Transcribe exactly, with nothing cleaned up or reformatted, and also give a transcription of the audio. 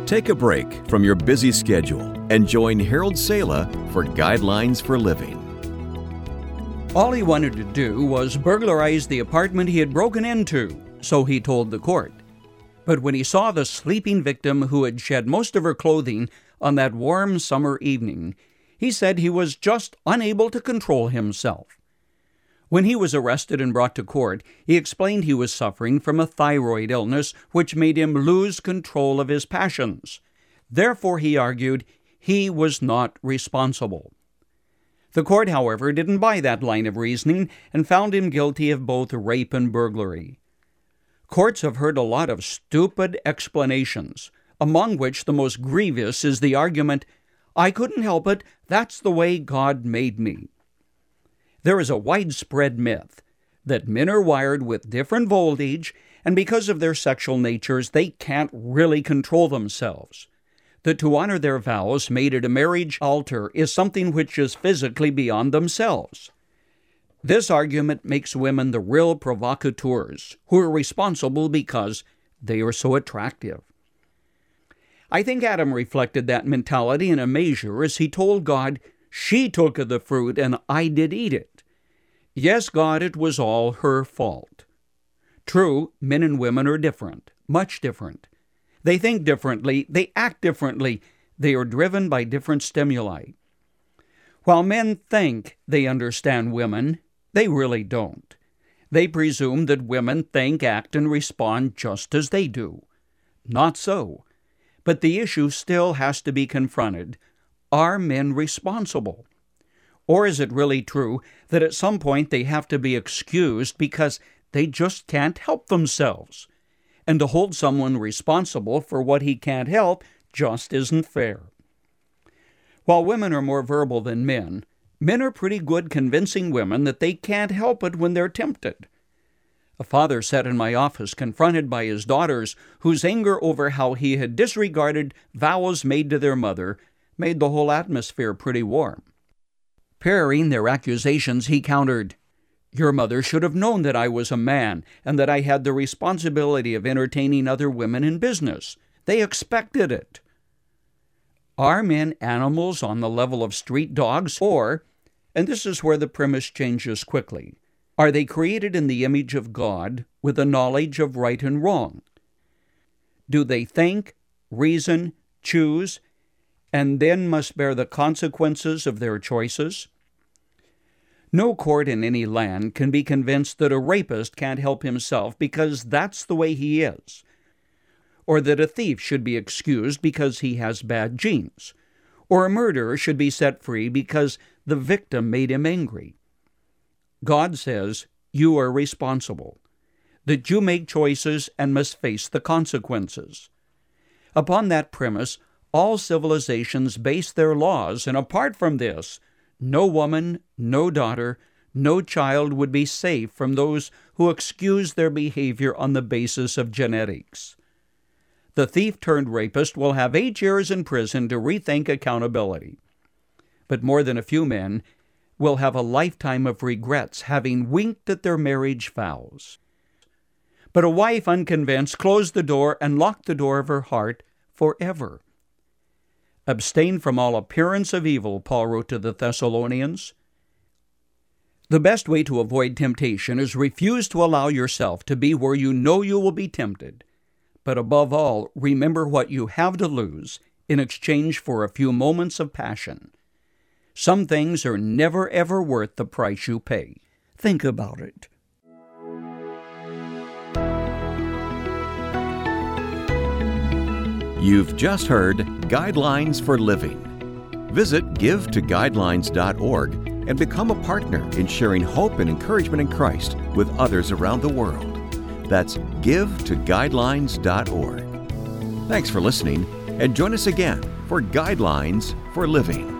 Take a break from your busy schedule and join Harold Sala for Guidelines for Living. All he wanted to do was burglarize the apartment he had broken into, so he told the court. But when he saw the sleeping victim who had shed most of her clothing on that warm summer evening, he said he was just unable to control himself. When he was arrested and brought to court, he explained he was suffering from a thyroid illness which made him lose control of his passions. Therefore, he argued, he was not responsible. The court, however, didn't buy that line of reasoning and found him guilty of both rape and burglary. Courts have heard a lot of stupid explanations, among which the most grievous is the argument, "I couldn't help it, that's the way God made me." There is a widespread myth that men are wired with different voltage, and because of their sexual natures, they can't really control themselves. That to honor their vows made at a marriage altar is something which is physically beyond themselves. This argument makes women the real provocateurs, who are responsible because they are so attractive. I think Adam reflected that mentality in a measure as he told God, "She took of the fruit and I did eat it." Yes, God, it was all her fault. True, men and women are different, much different. They think differently, they act differently, they are driven by different stimuli. While men think they understand women, they really don't. They presume that women think, act, and respond just as they do. Not so. But the issue still has to be confronted. Are men responsible? Or is it really true that at some point they have to be excused because they just can't help themselves? And to hold someone responsible for what he can't help just isn't fair. While women are more verbal than men, men are pretty good convincing women that they can't help it when they're tempted. A father sat in my office confronted by his daughters, whose anger over how he had disregarded vows made to their mother made the whole atmosphere pretty warm. Parrying their accusations, he countered, "Your mother should have known that I was a man and that I had the responsibility of entertaining other women in business. They expected it." Are men animals on the level of street dogs, or, and this is where the premise changes quickly, are they created in the image of God with a knowledge of right and wrong? Do they think, reason, choose, and then must bear the consequences of their choices? No court in any land can be convinced that a rapist can't help himself because that's the way he is, or that a thief should be excused because he has bad genes, or a murderer should be set free because the victim made him angry. God says you are responsible, that you make choices and must face the consequences. Upon that premise, all civilizations base their laws, and apart from this, no woman, no daughter, no child would be safe from those who excuse their behavior on the basis of genetics. The thief-turned-rapist will have eight years in prison to rethink accountability. But more than a few men will have a lifetime of regrets having winked at their marriage vows. But a wife unconvinced closed the door and locked the door of her heart forever. Abstain from all appearance of evil, Paul wrote to the Thessalonians. The best way to avoid temptation is refuse to allow yourself to be where you know you will be tempted. But above all, remember what you have to lose in exchange for a few moments of passion. Some things are never ever worth the price you pay. Think about it. You've just heard Guidelines for Living. Visit give to guidelines dot org and become a partner in sharing hope and encouragement in Christ with others around the world. That's give to guidelines dot org. Thanks for listening, and join us again for Guidelines for Living.